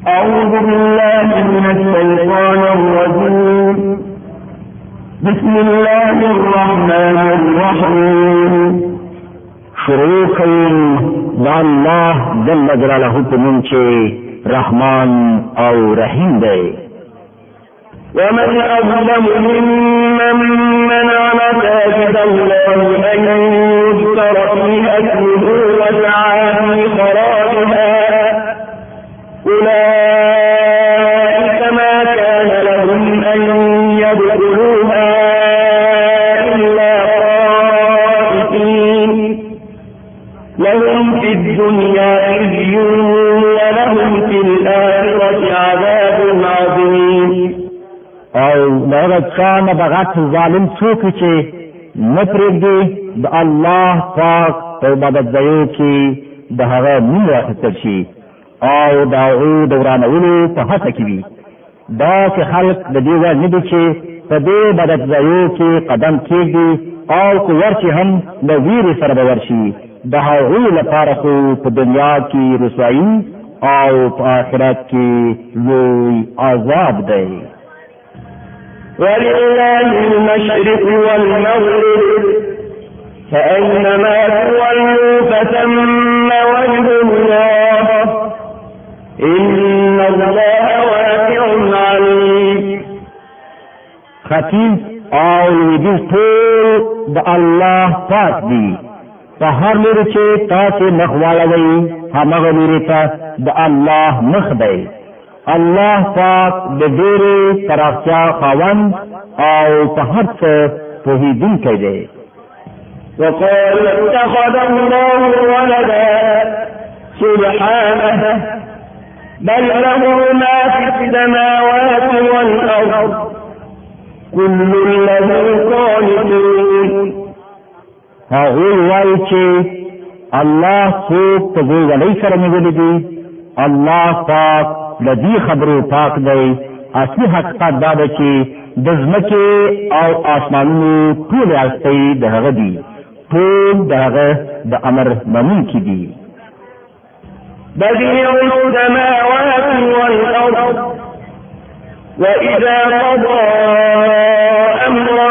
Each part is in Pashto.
أعوذ بالله من الشيطان الرجيم بسم الله الرحمن الرحيم شروع کئ د الله جل جلاله په نوم چې رحمان او رحیم دی. ومن أظلم ممن منع مساجد الله أن يذكر فيها اسمه وسعى في خرابها أولئك ما كان لهم أن يدخلوها إلا خائفين لهم في الدنيا خزي ولهم في الآخرة عذاب عظيم. او دغه کان بغت ظالم څوک چې نه پرېږدي د الله پاک په عبادت ځایو کې د هغه نوم راخیستل شي او د هغو د ورانولو په هڅه کې وي. داسې خلک د دې وړ نه دي چې په دې عبادت ځایو کې قدم کېږدي او که ورشي هم د ویرې سره به ورشي. د هغوی لپاره خو په دنیا کې رسوایي او په آخرت کې لوی عذاب دی. ولله المشرق والمغرب فأينما تولوا فثم وجه الله إن الله واسع عليم. ختیځ او لویدیځ ټول د الله پاک دي. په هر لوري چې تاسو مخ واړوئ هماغه لوري ته د الله مخ دی. الله پاک د ډېرې پراختیا خاوند او په هر څه پوهېدونکی دی. وقال اتخذ الله ولدا سبحانه بل له ما في السماوات والأرض كل له قانتون. هغوی وایي چې الله څوک په ځای سره نیولي دي. الله پاک د دې خبرو پاک دی. اصلي حقیقت دا ده چې د ځمکې او آسمانونو ټول هستۍ د هغه دي. ټول د هغه د امر منونکي دي. بديع السماوات والأرض وإذا قضى أمرا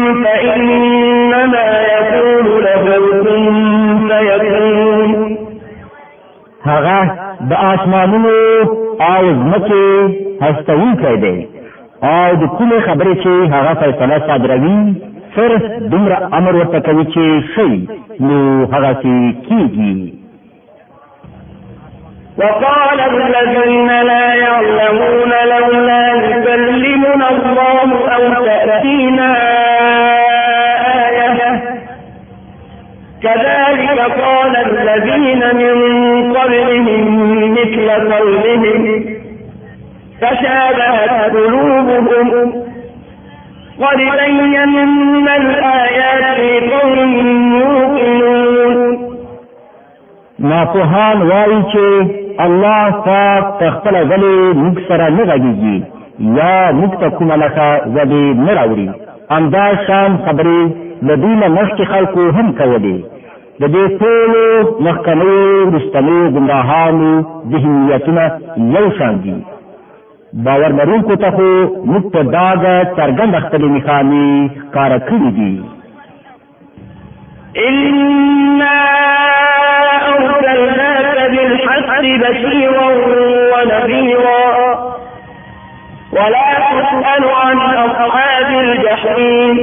فإنما يقول له كن فيكون. هغه د آسمانونو او ځمکې هستوونکی دی او د کومې خبرې چې هغه فیصله صادروي صرف دومره امر ورته کوي چې شي نو هغسې کېږي. وقال الذين لا يعلمون لولا يكلمنا الله أو تأتينا آية كذلك قال الذين من قبلهم مثل قولهم تشابهت قلوبهم قد بينا الآيات لقوم يوقنون. ناپوهان وایي چې الله پاک په خپله ولې موږ سره نه غږېږي یا موږ ته کومه لکه ولې نه راوړي. همدا شان خبرې له دوی نه مخکې خلکو هم کولې. د دې ټولو مخکنیو وروستنیو ګمراهانو ذهنیتونه یو شان دي. باور لرونکو ته خو موږ په ډاګه څرګنده خپلې نښانې ښکاره کړي دي. إنا أرسلناك بالحق بشيرا ونذيرا ولا تسأل عن أصحاب الجحيم.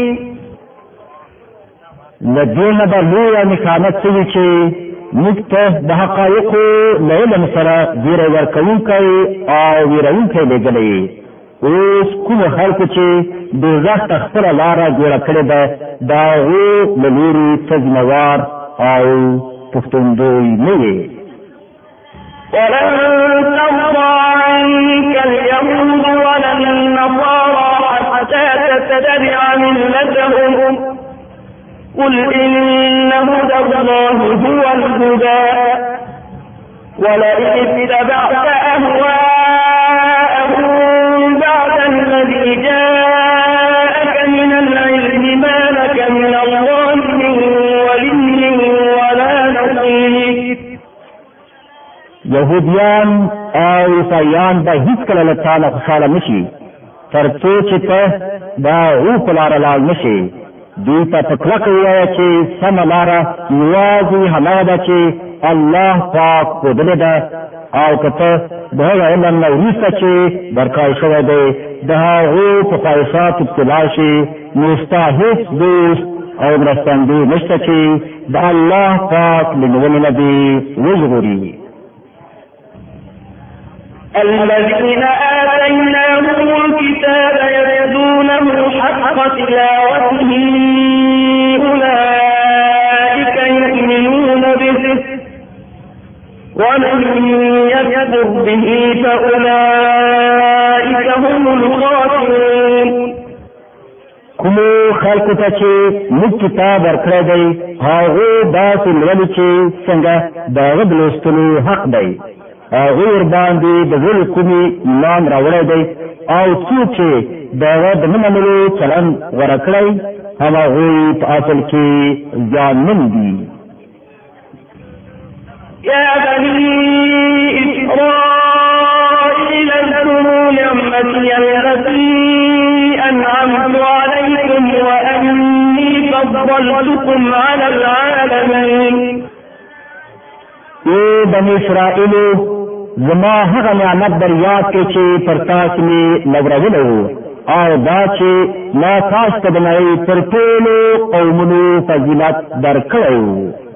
لدې نه به لویه نښانه څه وي چې موږ ته د حقایقو له علم سره زیری ورکوونکی او ویرونکی لېږلی. اوس کومو خلکو چې دوزخ ته خپله لاره جوړه کړې ده د هغو له لوري څه ذمهوار او پوښتندوی نه وي. ولن ترضى عنك اليهود ولا النصارى حتى تتبع ملتهم قل إن هدى الله هو الهدى ولئن اتبعت أهواءهم بعد الذي جاءك من العلم ما لك من الله من ولي ولا نصير. یهودیان او عیسایان به هیڅکله له تا نه خوشحاله نه شي تر څو چې ته د هغو په لاره لاړ نه شې. دوی ته په کلکه ووایه چې سمه لاره یوازې هماغه ده چې الله پاک ښودلې ده، او که ته د هغه علم نه وروسته چې درکړی شوی دی د هغو په خواهشاتو پسې لاړ شي، نو ستا هېڅ دوست او مرستندوی نشته چې د الله پاک له نیولې نه دې وژغوري. الذين آتيناهم الكتاب يتلونه حق تلاوته أولئك يؤمنون به ومن يكفر به فأولئك هم الخاسرون. کومو خلکو ته چې موږ کتاب ورکړی دی هغو داسې لولي چې څنګه د هغه د لوستلو حق دی، هغوی ورباندې د ټولو کومې ایمان راوړی دی، او څوک چې د هغه د نه منلو چلند غوره کړی هماغوی په اصل کې زیانمن دي. يا بني إسرائيل اذكروا نعمتي التي أنعمت عليكم وأني فضلتكم على العالمين. ای بني اسرائیلو زما هغه نعمت در یاد کې چې پر تاسو مې لګرولو او دا چې ما تاسو ته د نړۍ تر ټولو قومونو فضیلت درکړی.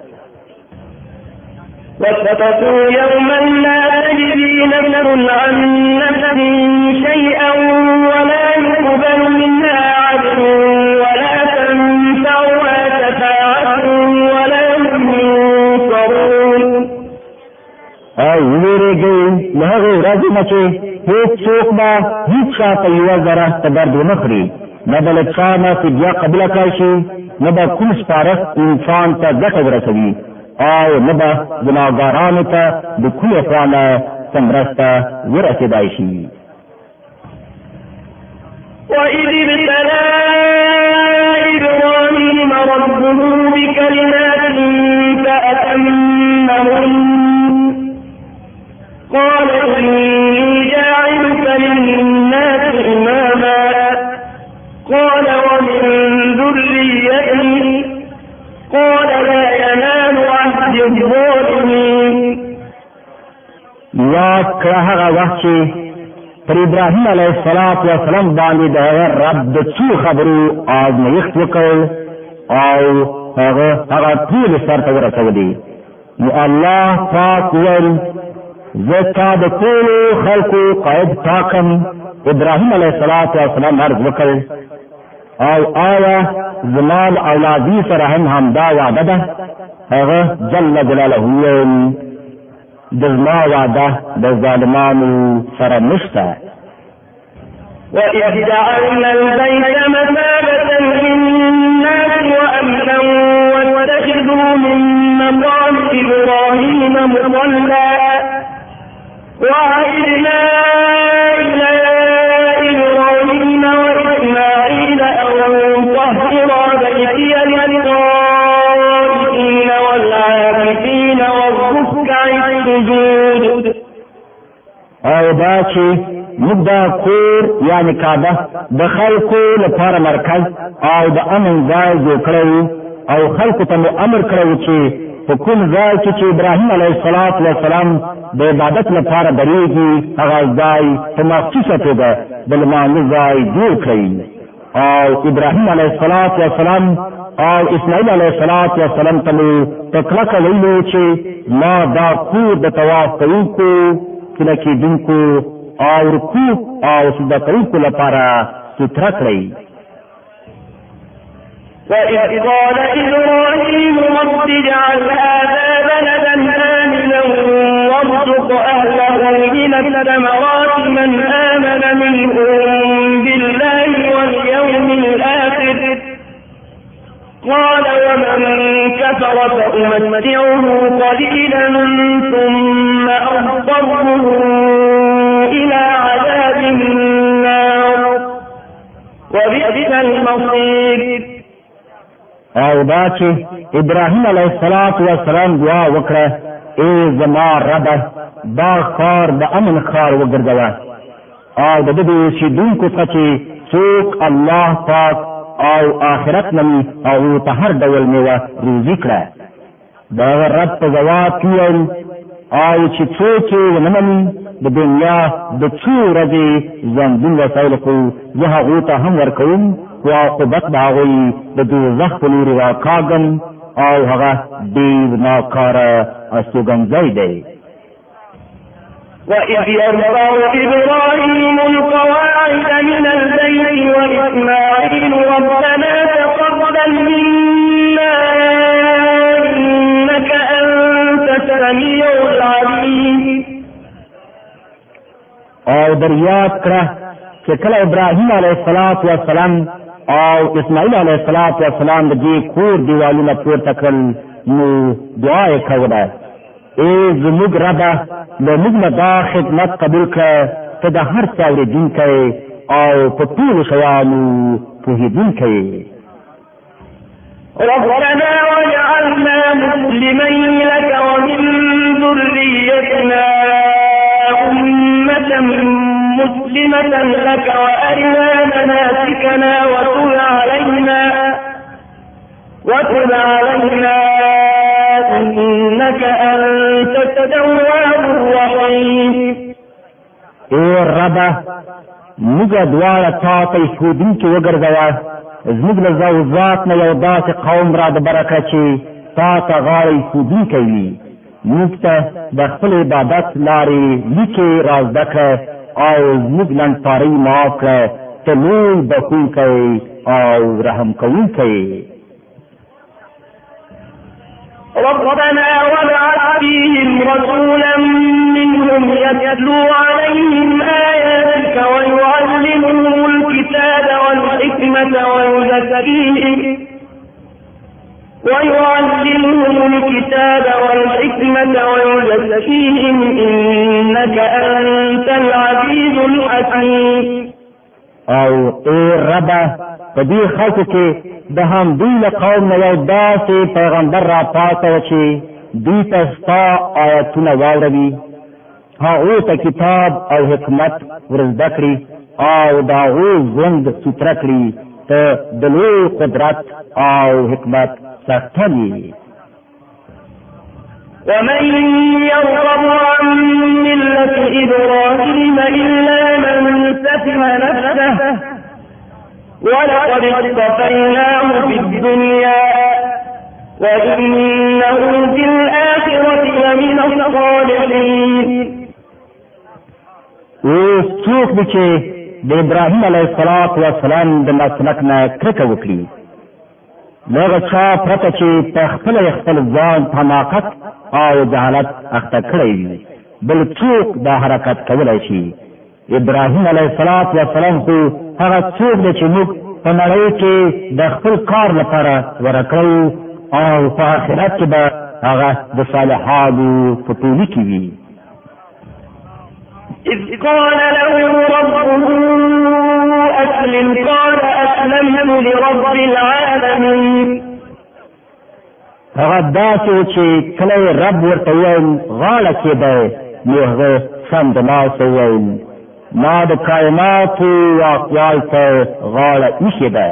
واتقوا يوما لا تجزي نفس عن نفس شيئا ولا يقبل منها عدل ولا تنفعها شفاعة ولا هم ينصرون. او ویریږئ له هغې ورځې نه چې هېڅ څوک به هېڅ چا ته یوه ذره ته درد ونه خوري، نه به له چا نه فدیه قبوله کړی شي، نه به کوم سپارښت انسان ته ګټه ورسوي، او نه به ګناهګارانو ته د کومې خوا نه څه مرسته ورسېدای شي. وإذ ابتلى إبراهيم ربه بكلمات فأتمهن قال إني جاعلك للناس إماما قال ومن ذريتي قال لا ينال عهد الظالمين. یاد کړه هغه وخت چې پر ابراهیم علیه السلام باندې د هغه رب د څو خبرو ازمایښت وکړ او هغه ټول سرته ورسولې. نو الله پاک ویل زه تا د ټولو خلکو قائد ټاکم. ابراهیم علیه السلام عرض وکړ او آیا زما له اولادي سره هم همدا وعده ده؟ هغه جل جلاله ویل د زما وعده د ظالمانو سره نشته. وإذ جعلنا البيت مثابة للناس وأمنا واتخذوا من مقام إبراهيم مصلى وعهدنا إلى إبراهيم وإسماعيل أن طهرا بيتي للطائفين والعاكفين والركع السجود. او دا چې موږ دا کور یعنی کعبه د خلکو لپاره مرکز او د امن ځای جوړ کړی او خلکو ته مو امر کړی چې په کوم ځای چې ابراهیم علیه السلام د عبادت لپاره درېږي هغه ځای په مخصوصه توګه د لمانځه ځای جوړ کړئ. او ابراهیم علیه السلام او اسماعیل علیه السلام ته مو په کلکه ویلو چې ما دا کور د طواف کوونکو کله کېدونکو او رکوع او سجده کوونکو لپاره سوتره کړئ. وإذ قال إبراهيم رب اجعل هذا بلدا آمنا وارزق أهله من الثمرات من آمن منهم بالله واليوم الآخر قال ومن كفر فأمتعه قليلا ثم أضطره إلى عذاب النار وبئس المصير. او دا چې ابراهیم علیه السلام دعا وکړه ای زما ربه دا ښار د امن ښار وګرځوه او د دې اوسېدونکو څخه چې څوک الله پاک او آخرت مني هغو ته هر ډول میوه روزي کړه. د هغه رب په ځواب کې وویل او چې څوک یې ونه مني د دنیا د څو ورځې ژوندون وسایل خو زه هغو ته هم ورکوم خو عاقبت د هغوی د دوزخ په لورې راکاږم او هغه ډېر ناکاره استوګنځی دی. وإذ يرفع إبراهيم القواعد من البيت وإسماعيل ربنا تقبل منا إنك أنت السميع العليم. او دریاد کړه چې کله ابراهیم علیه السلام او اسماعیل علیه السلام د دې کور دیوالونه پورته کړل نو دعا یې کوله ای زموږ ربه له موږ نه دا خدمت قبول کړه ته د هر څه اورېدونکی او په ټولو شیانو پوهېدونکی یې. ربنا واجعلنا مسلمين لك ومن ذريتنا أمة مسلمة لك وأرنا مناسكنا وتب علينا إنك أنت التواب الرحيم. اے ربه موږ دواړه تا ته ایښودونکي وګرځوه زموږ له ذوات نه یو داسې قوم را د برکه چې تا ته غاړه ایښودونکی وي. موږ ته د خپل عبادت لارې لیکې را زده کړه او زموږ لنډپارۍ معاف کړه ته لوی بخښونکی او رحم کوونکی. ربنا وابعث فيهم رسولا منهم يتلو عليهم آياتك ويعلمهم الكتاب والحكمة ويزكيهم إنك أنت العزيز الحكيم. او اے ربه په دې خلکو کې د همدوی له قوم نه یو داسې پیغمبر را پاڅوه چې دوی ته ستا آیتونه واوروي هغو ته کتاب او حکمت ور زده کړي او د هغو ژوند سوتره کړي ته د لوی قدرت او حکمت څښتن یې. ومن يرغب عن ملة إبراهيم إلا من سفه نفسه ولقد اصطفيناه في الدنيا وإنه في الآخرة لمن الصالحين. اوس څوک دی چې د ابراهیم علیه السلام د مسلک نه کرکه وکړي دغه چا پرته چې په خپل ځان حماقت او جهالت اخته کړی وي بل څوک دا حرکت کولی شي. ابراهیم علیه السلام خو هغه څوک دی چې موږ په نړۍ کې د خپل کار لپاره ورکړو او په آخرت کې به هغه د صالحانو په ټولي کې وي. إذ قال له ربه أسلم قال أسلمت لرب العالمين. هغه داسې چې کله رب ورته وویل غاړه کېده نو هغه سمدلاسه وویل ما د کائناتو واقعال ته غاړه ایښې ده.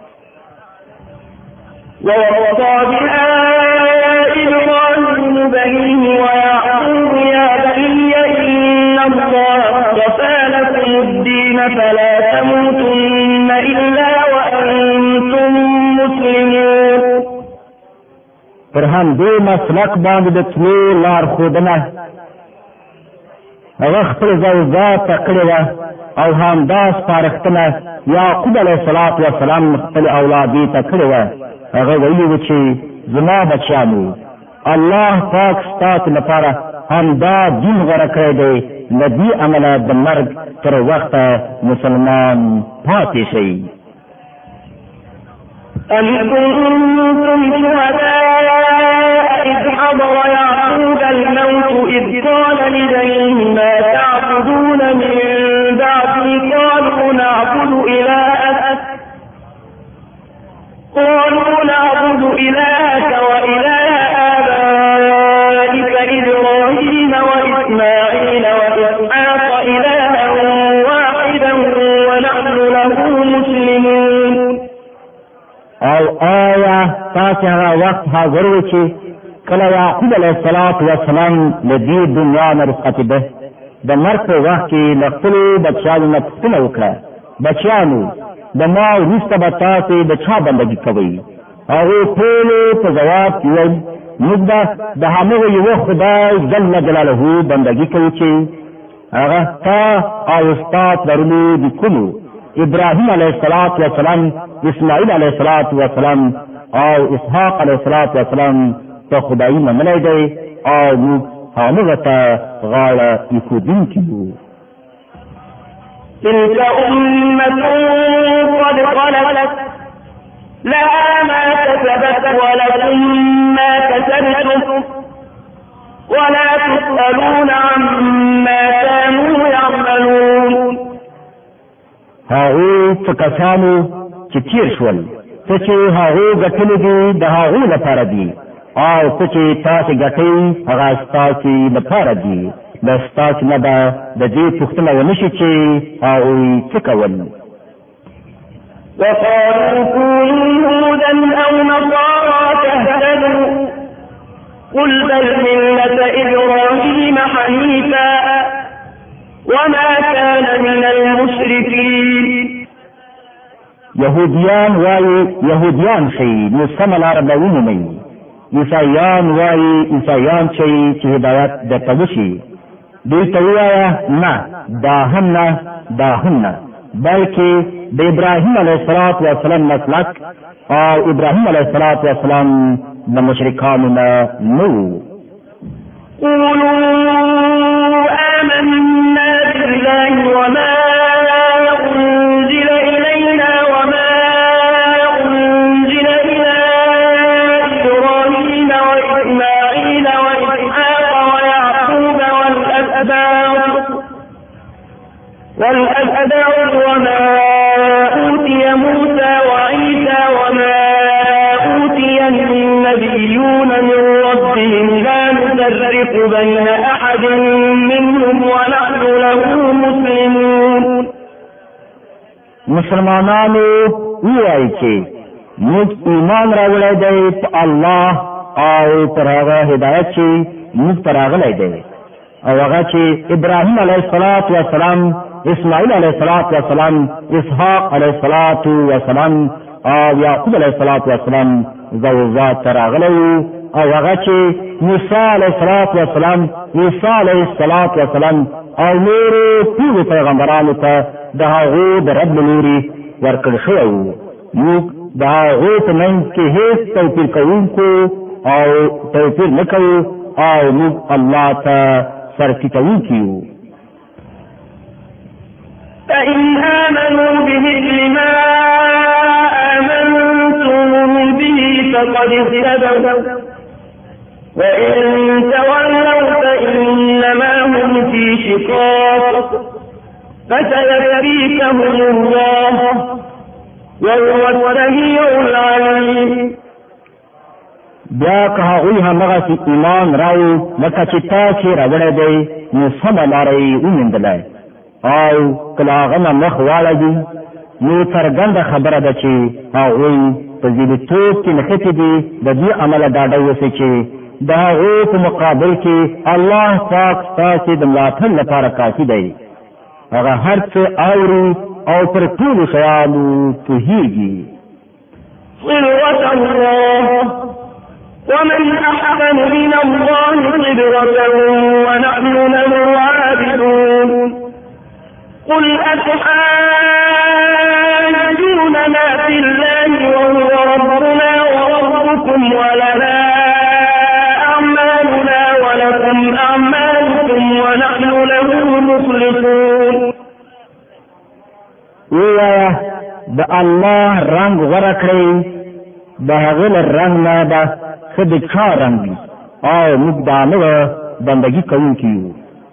ووصى بها إبراهيم بنيه ويعقوب يا بني إن الله اصطفى لكم الدين فلا تموتن إلا وأنتم مسلمون. پر همدې مسلک باندې د تلو لارښودنه هغه خپل زوجات ته کړې وه او همدا سپارښتنه یعقوب علیه السلام خپل اولادې ته کړې وه. هغه ویلي و چې زما بچیانو الله پاک ستاسو لپاره همدا دین غوره کړی دی له دې امله د مرګ تر وخته مسلمان پاتې شئ. أم كنتم شهداء إذ حضر يعقوب الموت إذ قال لبنيه ما تعبدون من بعدي قالوا نعبد إلهك وإله آبائك تاسې هغه وخت حاضر و چې کله یعقوب علیه السلام له دې دنیا نه رخصت ده د مرګ په وخت کې له خپلو بچیانو نه پوښتنه وکړه بچیانو د ما وروسته به تاسې د چا بندګي کوئ هغوی ټولو په ځواب کې وویل موږ به د همغه یوه خدای جل جلاله بندګي کوو چې هغه تا او ستا پلرونو نیکونو ابراهیم علیه السلام اسماعیل علیه السلام او اسحاق علیه السلام په خدایي منلی دی او موږ همغه ته غاړه ایښودونکي یو تلك أمة قد خلت لها ما كسبت ولكم ما كسبتم ولا تسألون عما كانوا يعملون هغوی څه کسانو چې تیر شول څه چې هغوی ګټلي دي د هغوی لپاره دي او څه چې تاسې ګټئ هغه ستاسې لپاره دي د ستاسې نه به د دې پوښتنه ونه شي چې هغوی څه کول وقالوا كونوا هودا أو نصارى تهتدوا قل بل ملة إبراهيم حنيفا وما كان من المشركين يهوديان شي نو سم لار به ومومئ عیسایان وایي عیسایان شي چې هدایت درته وشي دوی ته ووایه نه دا هم نه بلکې د ابراهیم علیه السلام مسلک او ابراهیم علیه السلام د مشرکانو نه نه قولوا آمنا بالله وما أنزل إلينا وما أنزل إلى إبراهيم وإسماعيل وإسحاق ويعقوب والأسباط وما أوتي موسى وعيسى وما أوتي النبيون من ربهم لا نفرق بين أحد منهم ونحن له مسلمون مسلمانانو وایي چې موږ ایمان راوړی دی په الله او پر هغه هدایت چې موږ ته راغلی دی او هغه چې ابراهیم علیه السلام اسماعیل علیه السلام اسحاق علیه السلام او یعقوب علیه السلام زوجات ته راغلی او هغه چې موسی علیه السلام عیسی علیه السلام او نورو ټولو پیغمبرانو ته د هغو د رب له لورې ورکړل شوی و موږ د هغو په منځ کې هېڅ توپیر کوونکو او توپیر نه کوو او موږ الله ته سرټیټوونکي یو فإن آمنوا بمثل ما آمنتم به فقد اهتدوا وإن تولوا فإنما هم في شقاق فسيكفيكهم الله وهو السميع العليم بیا که هغوی همغسې ایمان راوړي لکه چې تاسې راوړی دی نو سمه لاره یې وموندلی او که له هغه نه مخ واړوي نو څرګنده خبره ده چې هغوی په ځینېتوب کې نښتې دي د دې عمله ډاډه اوسئ چې د هغو په مقابل کې الله پاک ستاسې د ملاتړ لپاره کافي دی هغه هر څه اوري او پر ټولو شیانو پوهېږي صلوة الله ومن أحسن من الله صبرة ونحن له عابدون قل أتحاجوننا في الله وهو ربنا وربكم ولنا أعمالنا ولكم أعمالكم ونحن له مخلصون ووایه د الله رنګ غوره کړئ د هغه له رنګ نه به ښه د چا رنګ وي او موږ د هغه بندګي کوونکي یو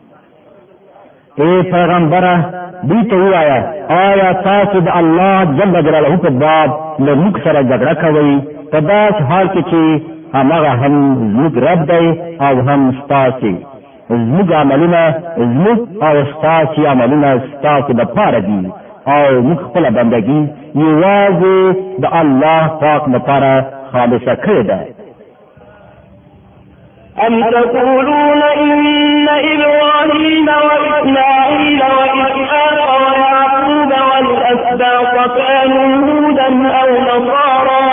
ای پیغمبره دوی ته ووایه آیا تاسو د الله جل جلاله په باب له موږ سره جګړه کوئ په داسې حال کې چې همغه هم زموږ رب دی او هم ستاسې زموږ عملونه زموږ او ستاسې عملونه ستاسې دپاره دي او موږ خپله بندګي یوازې د الله پاک لپاره خالصه کړې ده. أم تقولون إن إبراهيم وإسماعيل وإسحاق ويعقوب والأسباط كانوا هودا أو نصارى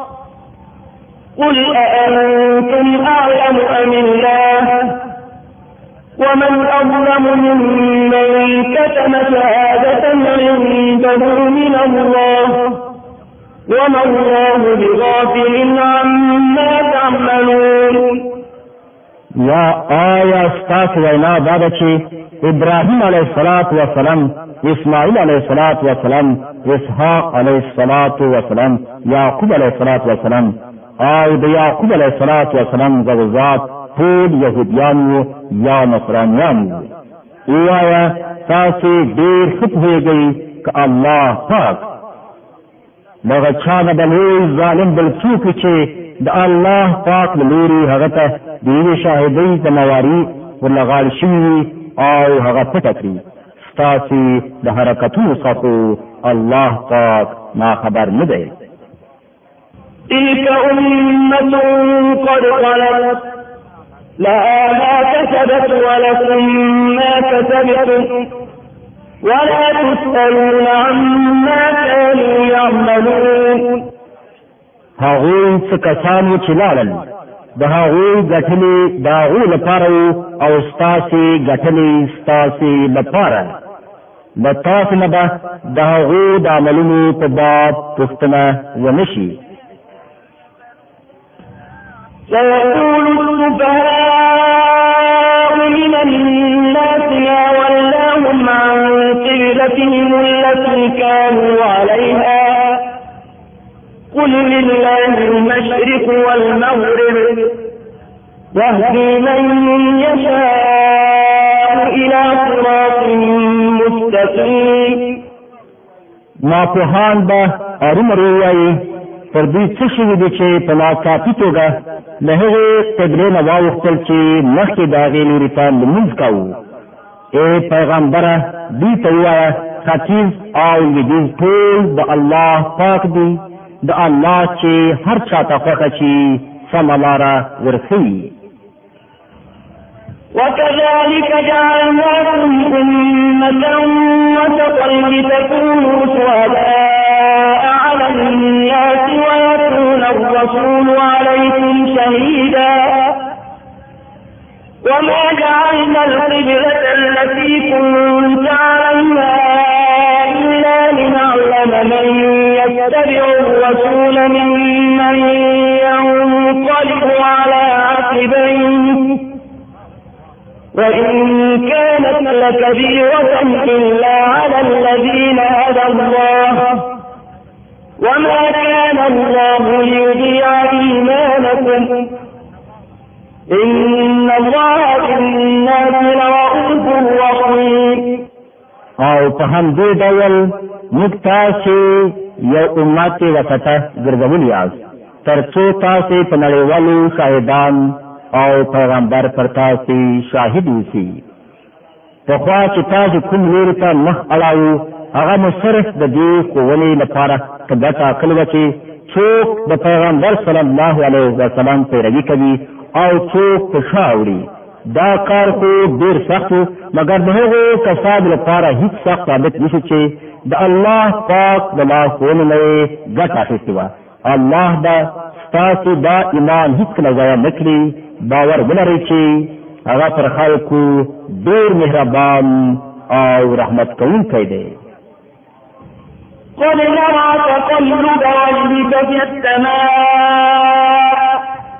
قل أأنتم أعلم أم الله ومن أظلم ممن كتم شهادة عنده من الله وما الله بغافل عما تعملون. یا آیا ستاسو وینا دا ده چې ابراهیم علیه السلام، اسماعیل علیه السلام، اسحاق علیه السلام، یعقوب علیه السلام او د یعقوب علیه السلام زوجات ټول یهودیان یا نصرانیان وو؟ وایا تاسو ډېر ښه پوهېږئ که الله پاک دغه چا نه به لوی ظالم بل څوک چې د الله پاک له لوري هغه ته د یوې شاهدۍ ذمهواري ورله غاړه شوي وي او هغه پټه کړي. ستاسې د حرکتونو څخه الله پاک ناخبر نه دی. تلك أمة قد خلت لها ما كسبت ولكم ما كسبتم ولا تسألون عما كانوا يعملون. هغوی څه کسان چې لاړل د هغوی ګټلې د هغوی لپاره او ستاسې ګټلې ستاسې لپاره. د تاسې نه به د هغوی د عملونو په باب پوښتنه ونه شي. سيقول السفهاء من الناس ما ولاهم عن قبلتهم التي كانوا عليها قل لله المشرق والمغرب يهدي من يشاء إلى صراط مستقيم. ناپوهان به ارومرو وایي پر دوی څه شوي دي چې په ناڅاپي توګه له هغې قبلې نه واوښتل چې مخکې د هغې لوري ته لمونځ کوو. ای پیغمبره دوی ته ووایه ختیځ او لویدیځ ټول د الله پاک دي، د الله چې هر چا ته خوښه شي سمه لاره ورښیي. وكذلك جعلناكم أمة وسطا لتكونوا شهداء على الناس ويكون الرسول عليكم شهيدا وما جعلنا القبلة التي كنت عليها إلا لنعلم من يتبع الرسول ممن ينقلب على عقبيه وإن كانت لكبيرة إلا على الذين هدى الله وما كان الله ليضيع إيمانكم إن الله بالناس لرؤوف رحيم. او په همدې ډول موږ تاسې یو امت وسطه ګرځولي یاست تر څو تاسې په نړیوالو شاهدان او پیغمبر پر تاسې شاهد اوسي. پخوا چې تاسې کوم لوري ته مخ اړاوو هغه مو صرف د دې ښوونې لپاره قبله ټاکلې وه چې څوک د پیغمبر صلی الله علیه وسلم پیروي کوي او څوک په شا وړي. دا کار خو ډېر سخت و مګر د هغو کسانو لپاره هیڅ سخت ثابت نشي چې د الله پاک د لارښوونو نه یې ګټه اخیستې وه. الله به ستاسو دا ایمان هیڅکله ضایع نه کړي. باور ولرئ چې هغه پر خلکو ډېر مهربان او رحمت کوونکی دی. قد نرى تقلب وجهك في السماء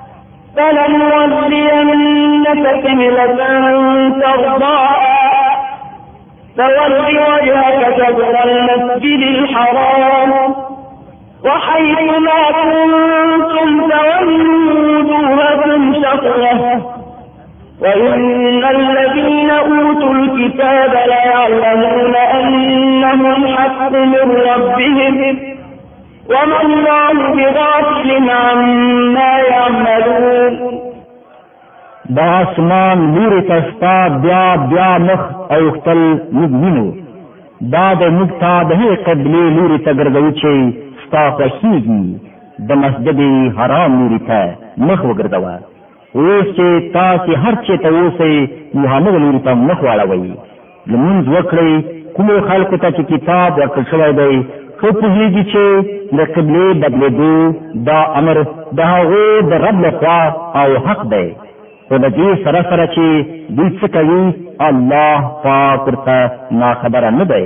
فلنولينك قبلة ترضاها فول وجهك شطر المسجد الحرام وحيث ما كنتم فولوا وجوهكم شطره وإن الذين أوتوا الكتاب ليعلمون أنه الحق من ربهم وما الله بغافل عما يعملون. دا اسمان لوري ته ستا بیا مخ اوښتل موږ وینو. دا د موږ ته د هغې قبلې لوري ته ګرځوي چې ستا خوښېږي. د مسجد حرام لوري ته مخ وګرځوه. اوس چې تاسې هر چېرته اوسئ نو همغه لوري ته مخ واړوئ. لمونځ وکړئ. کومو خلکو ته چې کتاب ورکړل شوی دی ښه پوهېږي چې د قبلې بدلېدو دا امر د هغو د رب لخوا او حق دی، خو د دې سره سره چې دوی څه کوي الله پاک ورته ناخبره نه دی.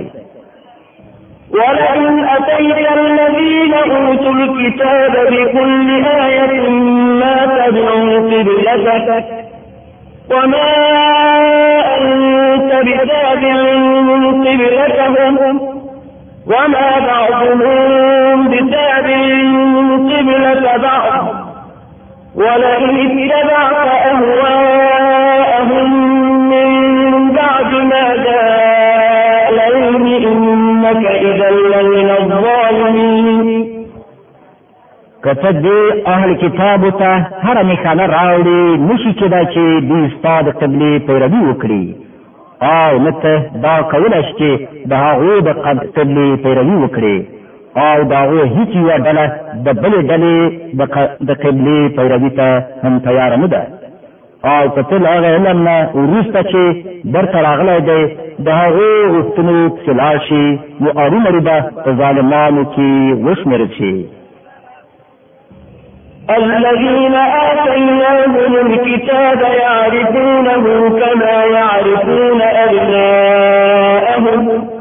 ولئن أتيت الذين أوتوا الكتاب بكل آية ما تبعوا قبلتك وما أنت بتابع قبلتهم وما بعضهم بتابع قبلة بعض ولئن اتبعت أهواءهم من بعد ما جاء العلم إنك إذا لمن الظالمين. کته دې اهل کتابو ته هر نښانه راوړي نشي کېدای چې دوی ستا د قبلې پیروي وکړي او نه ته دا کولی شي چې د هغو د قبلې پیروي وکړي او د هغو هېڅ یوه ډله د بلې ډلې د قبلې پیروي ته هم تیاره نه ده. او که ته له هغه علم نه وروسته چې درته راغلی دی د هغو غوښتنو پسې لاړ شي نو ارومرو به په ظالمانو کې وشمېرل شي. الذين آتيناهم الكتاب يعرفونه كما يعرفون أبناءهم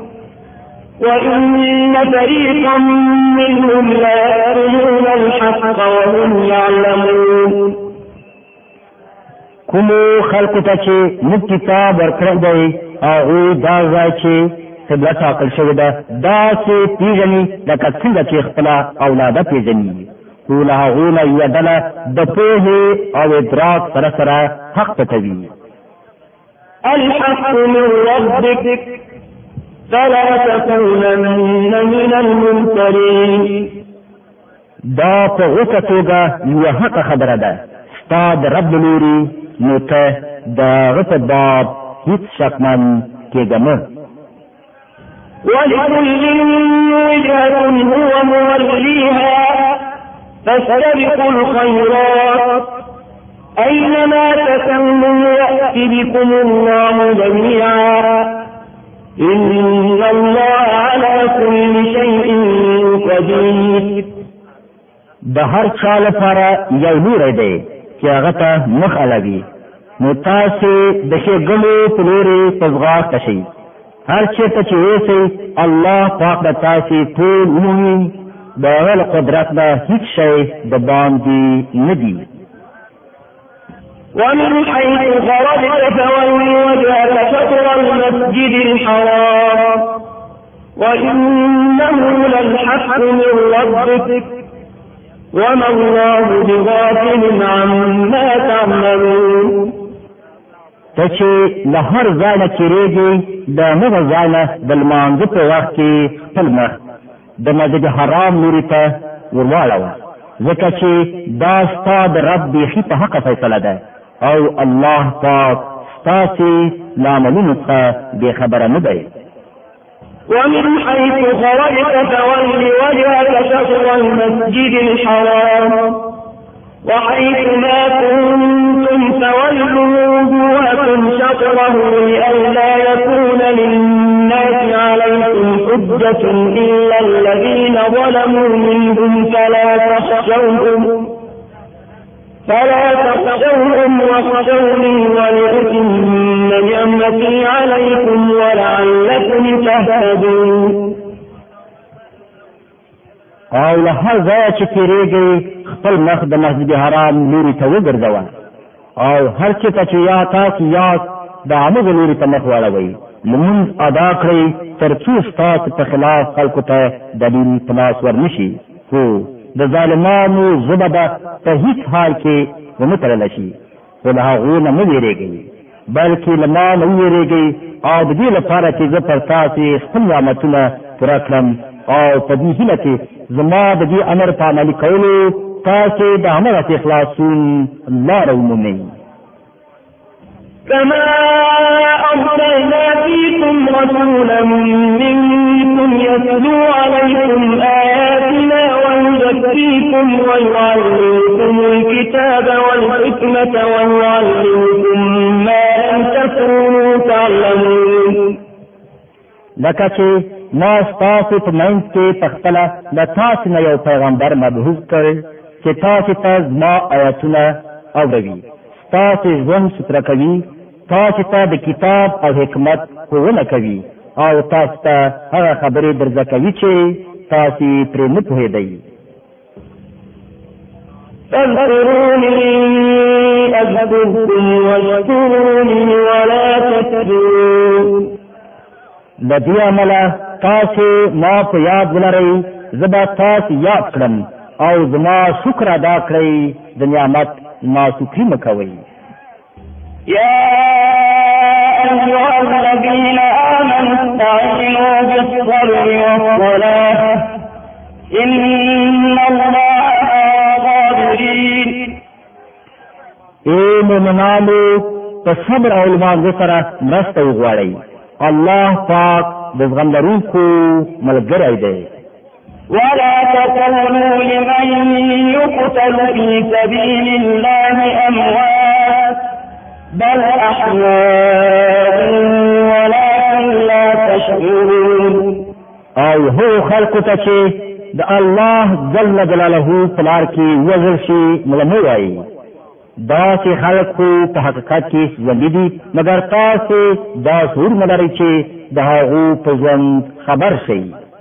وإن فريقا منهم لا يكتمون الحق وهم يعلمون. کومو خلکو ته چې موږ کتاب ورکړی دی هغوی دا ځای چې قبله ټاکل شوې ده داسې پېژني لکه څنګه چې خپله اولاده پېژني. خو له هغو نه یوه ډله د پوهې او ادراک سره سره حق پټوي. الحق من ربك فلا تكونن من الممترين. دا په غوټه توګه یوه حقه خبره ده ستا د رب له لوري نو ته د هغه په باب هېڅ شکمن کېږه مه. ولكل وجهة هو موليها فاستبقوا الخيرات أينما تكونوا يأت بكم الله جميعا إن الله على كل شيء قدير. د هر چا لپاره یو لوری دی چې هغه ته مخ اړوي نو تاسې د ښېګڼو په لورې په ځغاسته شئ. هر چېرته چې اوسئ الله پاک به تاسې ټول ومومي. د هغه له قدرت نه هېڅ شی د باندې نه دي. ومن حيث خرجت فول وجهك شطر المسجد الحرام وإنه للحق من ربك وما الله بغافل عما تعملون. ته چې له هر ځای نه تېرېږې د هغه ځای نه د لمانځه په وخت کې خپل مخ د مسجد حرام لوري ته ورواړوه ځکه چې دا ستا د رب بیخي په حقه فیصله ده او الله پاک ستاسې له عملونو څخه بېخبره نه دی. ومن حيث خرجت فول وجهك شطر المسجد الحرام وحيث ما كنتم فولوا وجوهكم شطره لئلا يكون للناس عليكم حجة إلا الذين ظلموا منهم فلا تخشوهم واخشوني ولأتم نعمتي عليكم ولعلكم تهتدون. او له هر ځایه چې تېرېږئ خپل مخ د مسجد حرام لوري ته وګرځوه او هر چېرته چې یا تاسې یاست د همغه لوري ته مخ واړوئ. لمونځ ادا کړئ تر څو ستاسو په خلاف خلکو ته دلیل په لاس ورنشي. خو د ظالمانو ژبه به په هېڅ حال کې ونه تړلی شي. خو له هغو نه مه وېرېږئ بلکې له ما نه ووېرېږئ او د دې لپاره چې زه پر تاسې خپل نعمتونه پوره کړم او په دې هیله چې زما د دې امر په عملي کولو تاسې د همغسې خلاصون لاره ومومئ. كما أرسلنا فيكم رسولا منكم يتلو عليكم آياتنا ويذكركم ويزكيكم ويعلمكم الكتاب والحكمة ويعلمكم ما لم تكونوا تعلمون. لکه چې ما ستاسو په منځ کې په خپله د تاسو نه یو پیغمبر مبعوث کړ چې تاسو ته زما آیتونه اوروي، ستاسو ژوند ستره کوي، تاسو ته د کتاب او حکمت ښوونه کوي او تاسو ته هغه خبرې درزده کوي چې تاسو پرې نه پوهېدئ. فاذكروني أذكركم واشكروني ولا تكفرون. د دې عمله تاسو ما په یاد ولرئ، زه به تاسو یاد کړم او زما شکر ادا کړئ، د نعمت ناشکري مه کوئ. يا أيها الذين آمنوا استعينوا بالصبر والصلاة إن الله مع الصابرين. اے مومنانو، په صبر او لمانځه سره مرسته وغواړئ، الله پاک د زغم لرونکو ملګری دی. ولا تقولوا لمن يقتل في سبيل الله أموات بل أحياء ولكن لا تشعرون. او هو خلقو ته چې د الله جل جلاله په لار کې وژل شي ملمه وایي، داسې خلق خو په حقیقت کې ژوندي دي، مګر تاسو دا شعور نه لرئ چې د هغو په ژوند خبر شئ.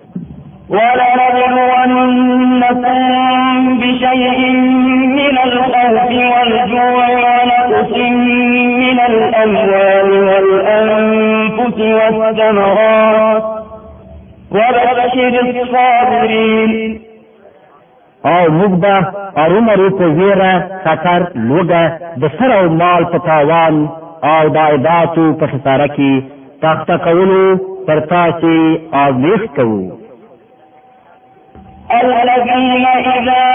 ولنبلونكم بشيء من الخوف والجوع ونقص من الأموال والأنفس والثمرات وبشر الصابرين. او موږ به ارومرو په زیره خطر لوږه د سر او مال په تاوان او د عایداتو په خساره کې تخته کولو پر تاسې آزمېښت کوو. الذين إذا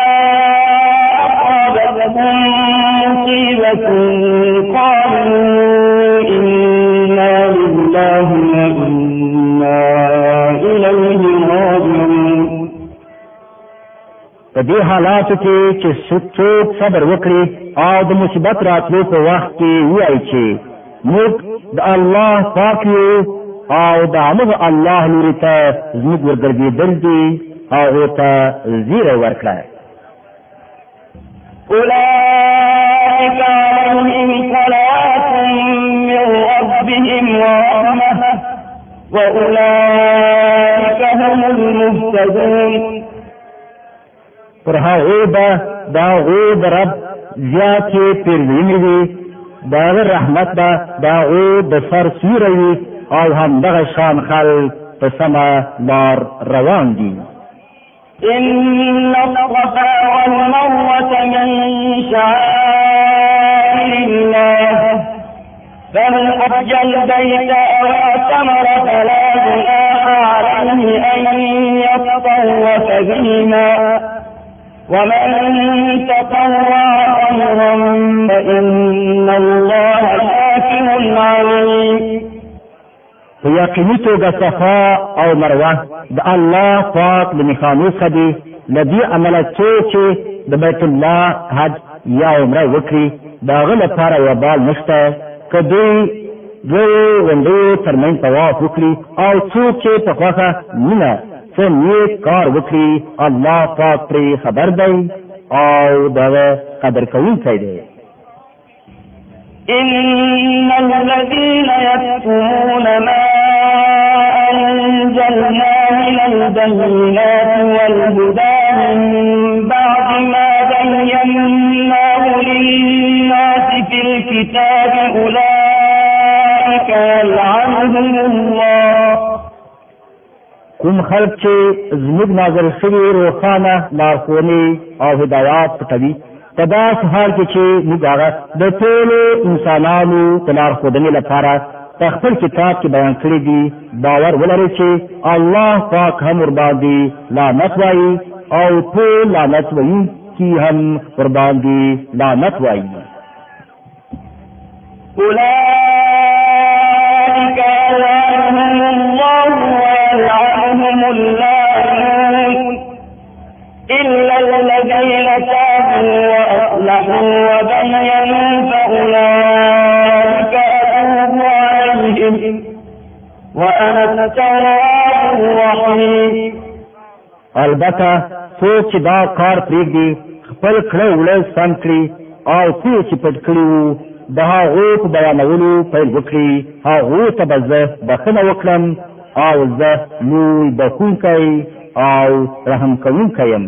أصابتهم مصيبة قالوا إنا لله وإنا إليه راجعون. په دې حالاتو کې چې څوک صبر وکړي او د مصیبت راتلو په وخت کې وایي چې موږ د الله پاک یو او د همغه الله لوري ته زموږ ورګرځېدل دي، هغو ته زیری ورکړه. أولئك عليهم صلوات من ربهم ورحمة وأولئك هم المهتدون. پر هغو به د هغو د رب زیاتې پیروینې وي، د هغه رحمت به د هغو د سر سیوری وي او همدغه شان خلک په سمه لار روان دي. إن الصفا والمروة من شعائر الله فمن حج البيت أو اعتمر فلا جناح عليه أن يطوف بهما ومن تطوع خيرا فإن الله شاكر عليم. په یقیني توګه صفا او مروه د الله پاک د نښانو څخه دي. له دې عمله څوک چې د بیت الله حج یا عمره وکړي د هغه لپاره وبال نشته، که دوی دوی غونډیو ترمنځ طواف وکړي او څوک چې په خوښه مینه څه نیک کار وکړي الله پاک پرې خبر دی او د هغه قدر کوونکی دی. إن الذين يكتمون ما أنزلنا من البينات والهدى من بعد ما بيناه للناس في الكتاب أولئك يلعنهم الله. کوم خلق چې زموږ نازل شوي روښانه لارښوونې او هدایات پټوي، په داسې حال کې چې موږ هغه د ټولو انسانانو د لارښودنې لپاره په خپل کتاب کې بیان کړي دي، باور ولرئ چې الله پاک هم ورباندې لعنت وایي او ټول لعنت ویونکي هم ورباندې لعنت وایي. أولئك يلعنهم الله ويلعنهم اللاعنون إلا وبغيا فأولئك أتوب عليهم وأنا التواب الرحيم. البته څوک چې دا کار پرېږدي خپل کړه وړه سم کړي او څه چې پټ کړي وو د هغو په بیانولو پیل وکړي هغو ته به زه بخښنه وکړم او زه لوی بخښونکی او رحم کوونکی یم.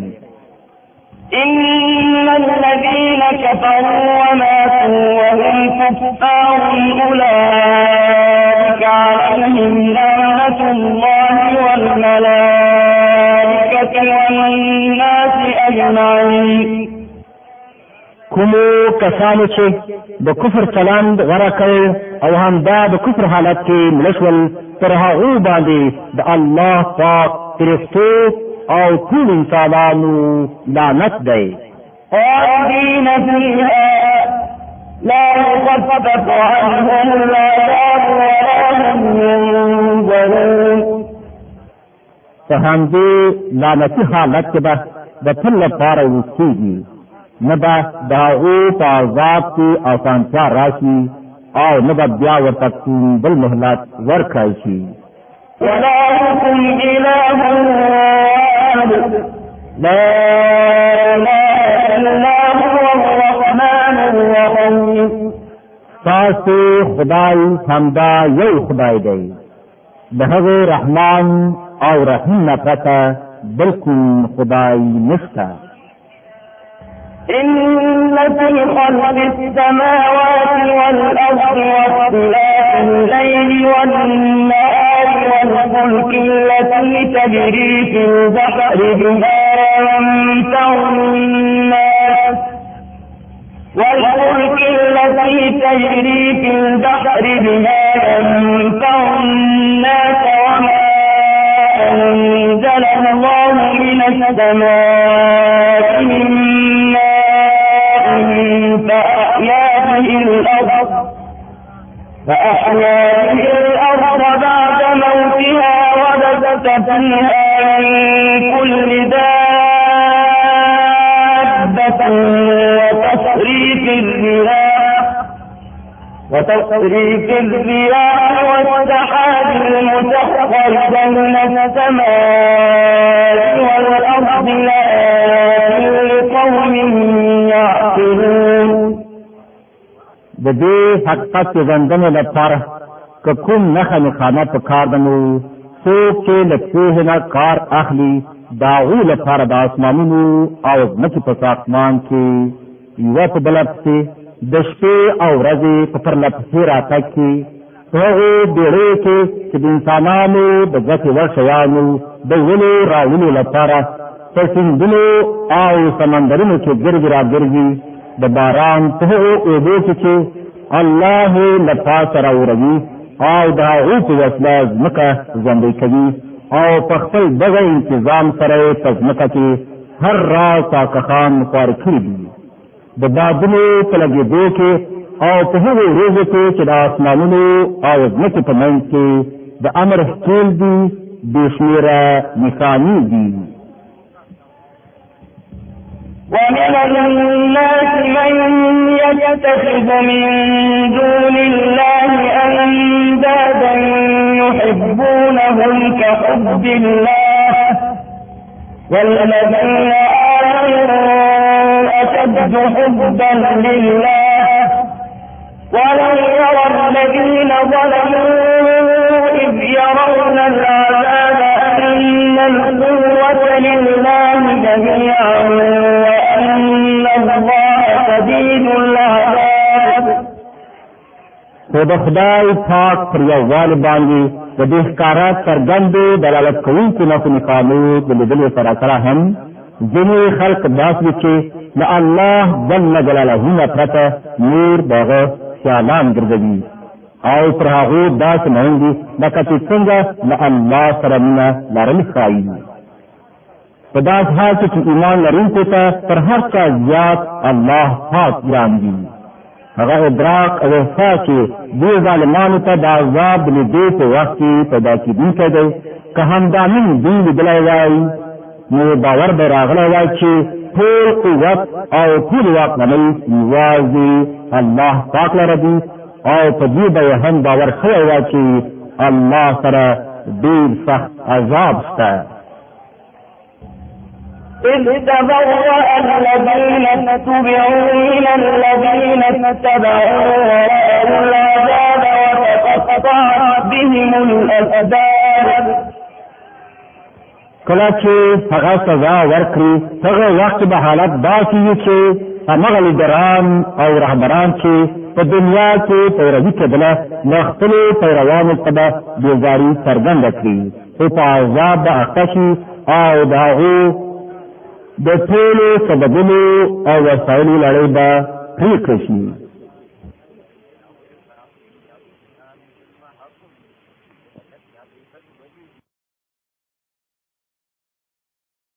إن الذين كفروا وماتوا وهم كفار أولئك عليهم لعنة الله والملائكة والناس أجمعين. کومو کسانو چې د کفر چلند غوره کړ او همدا د کفر حالت کې مړه شول پر هغو باندې د الله پاک فرښتو او ټول انسانانو لعنت دی. خالدين فيها لا يخفف عنهم العذاب ولا هم ينظرون. په همدې لعنتي حالت کې به د تل لپاره اوسېږي نه به د هغو په عذاب کې اسانتیا راشي او نه به بیا ورته کوم بل مهلت ورکړی شي. إلهكم إله واحد لا إله إلا هو الرحمن الرحيم. تاسو خدای همدا یو خدای دی د هغه رحمان او رحیم نه پرته بل کوم خدای نشته. إن في خلق السماوات والأرض واختلاف الليل والنهار والفلك التي تجري في البحر بما ينفع الناس وما أنزل الله من السماء من ماء فأحيا به الأرض بعد موتها وبث فيها من كل دابة وتصريف الرياح والسحاب المسخر بين السماء والأرض لآيات لقوم يعقلون. د دې حقیقت ژوندنې لپاره که کوم نښه نښانه په کار ده نو څوک چې له پوهې نه کار اخلي د هغو لپاره د اسمانونو او ځمکې په ساختمان کې یوه په بله پسې د شپې او ورځې په پرله پسې راتګ کې په هغو بیړیو کې چې د انسانانو د ګټې وړ شیانو د ولو راولو لپاره په سیندونو او سمندرونو کې ګرځي راګرځي د باران په هغو اوبو کې چې الله له پاسه راوروي او د هغو په وسیله ځمکه ژوندۍ کوي او په خپل دغه انتظام سره یې په ځمکه کې هر راز ساکښان خوار کړي دي. د بادونو په لګېدو کې او په هغو ورځو کې چې د اسمانونو او ځمکې په منځ کې د امر ښکېل دي بې شمېره نښانې دي. ومن الناس من يتخذ من دون الله أندادا يحبونهم كحب الله والذين آمنوا أشد حبا لله ولن يرى الذين ظلموا إذ يرون العذاب أن القوة لله جميعا وأن الله شديد العذاب. خو د خدای پاک پر یووالي باندې د دې ښکاره څرګندو دلالت کوونکو نښو نښانو د لیدلو سره سره هم ځینې خلق داسې دي چې د الله جل جلاله نه پرته نور د هغه خیالان ګرځوي او پر هغو داسې مهم دي لکه چې څنګه له الله سره مینه لرل ښایي. په داسې حال کې چې ایمان لرونکو ته تر هر چا زیات الله پاک ګران دي. هغه ادراک او احساس چې دې ظالمانو ته د عذاب د لیدو په وخت کې پیدا کېدونکی دی که همدا نن دوی لیدلی وای نو باور به راغلی وای چې ټول قوت او ټول واکمنۍ یوازې الله پاک لره دي او په دې به هم باور شوی وای چې الله سره ډېر سخت عذاب شته. إذ تبرأ الذين اتبعوا من الذين اتبعوا ورأوا العذاب وتقطعت بهم الأسباب. کله چې هغه سزا ورکړي هغه وخت به حالت داسې وي چې همغه لیډران او رهبران چې په دنیا کې پیروي کېدله نو خپلو پیروانو ته به بېزاري څرګنده کړي خو په عذاب به اخته شي او د هغو د ټولو سببونو او وسایلو لړۍ به پرې کړی شي.